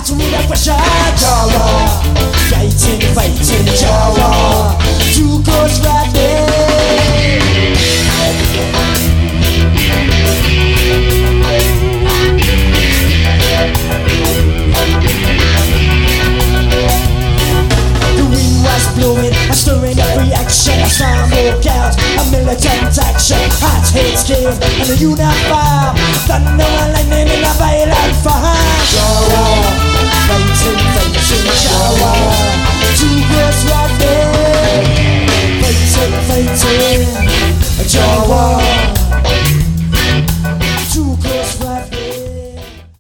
battle with the pressure. Jawa, fighting, fighting, Jawa. Two goes right there. The wind was blowing, I'm stirring every action. I saw more out, a militant action. Hot hits give, and a uniform. Thunder and lightning in a violent fire. Jawa, fighting, fighting, Jawa.